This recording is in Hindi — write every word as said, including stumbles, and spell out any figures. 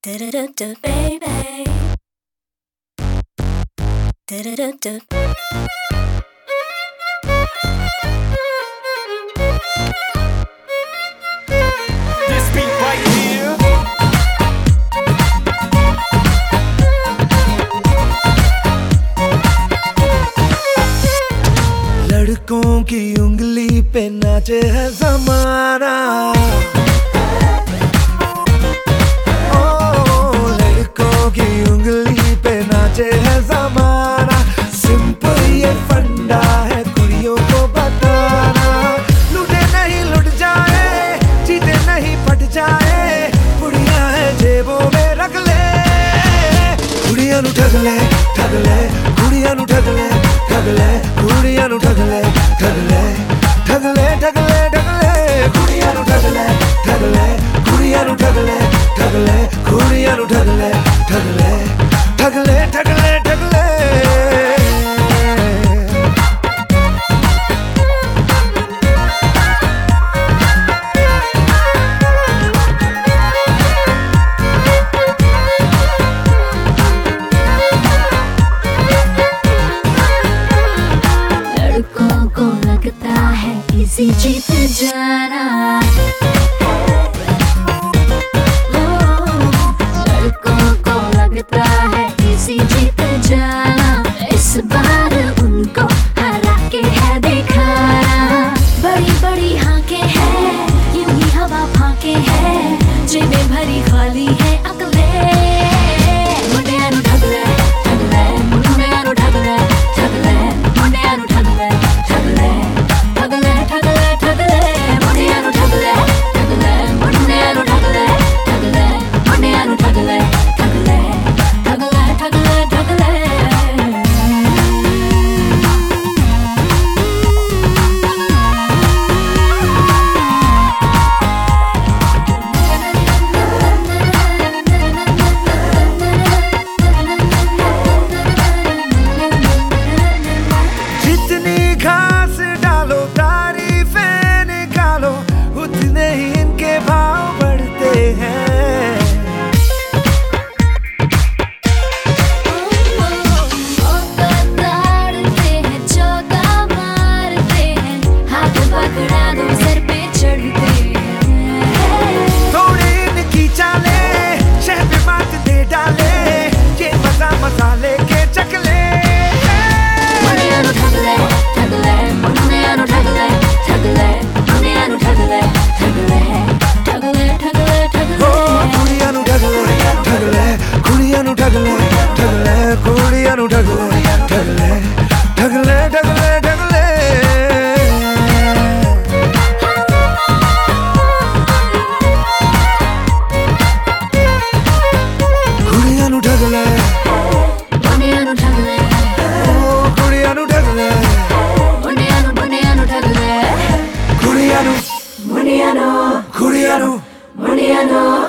Da-da-da-da, baby. Da-da-da-da. This beat right here. लड़कों की उंगली पे नाचे है ज़माना, ओ लड़कों की उंगली पे नाचे है ज़माना। सिंपल ये फंडा है कुड़ियों को बताना, लूटे नहीं लुट जाए, जीते नहीं पट जाए, कुड़ियां है जेबों में रख ले। कुड़ियां नु ठग ले ठग ले, कुड़ियां नु ठग ले ठग ले, कुड़ियां नु ठग ले ठग ले ठग ले ठग ले ठग ले, कुड़ियां नु ठग ले ठग ले, कुड़ियां नु ठग ले ठग ले, कुड़ियां नु ठग ले ठग ले ठग ले ठग ले ठग ले। इसी जीत जाना, लड़कों को लगता है इसी जीत जाना। इस बार उनको हरा के है दिखाना। बड़ी बड़ी हाके हैं, यूं ही हवा फाके हैं, जेबें भरी खाली है अकले। मुंडियां नु ठग ले ठग ले, मुंडियां नु ठग ले ठग ले, मुंडियां नु ठग ले ठग ले ठग ले ठग ले ठग ले, मुंडियां नु ठग ले ठग ले, मुंडियां नु ठग ले ठग ले, मुंडियां नु ठग ले ठग ले ठग ले ठग ले ठग ले। जितनी घास डालो तारीफें निकालो, उतने ही इनके भाव बढ़ते हैं। औका ताड़ते हैं, चौका मारते हैं, हाथ पकड़ा दो सर पे चढ़ते हैं। थोड़ी इनकी चाले शह पे बात दे डाले, ये मजा मसाले के चकले। मुंडियां नु ठग ले ठग ले, मुंडियां नु ठग ले ठग ले, मुंडियां नु ठग ले ठग ले ठग ले ठग ले ठग ले। ओ कुड़ियां नु ठग ले ठग ले, कुड़ियां नु ठग ले ठग ले, कुड़ियां नु ठग ले ठग ले ठग ले ठग ले ठग ले। कुड़ियां नु ठग ले, मुंडियां नु ठग ले, ओ कुड़ियां नु ठग ले, मुंडियां नु मुंडियां नु ठग ले, कुड़ियां नु मुंडियां नु कुड़ियां नु मुंडियां नु।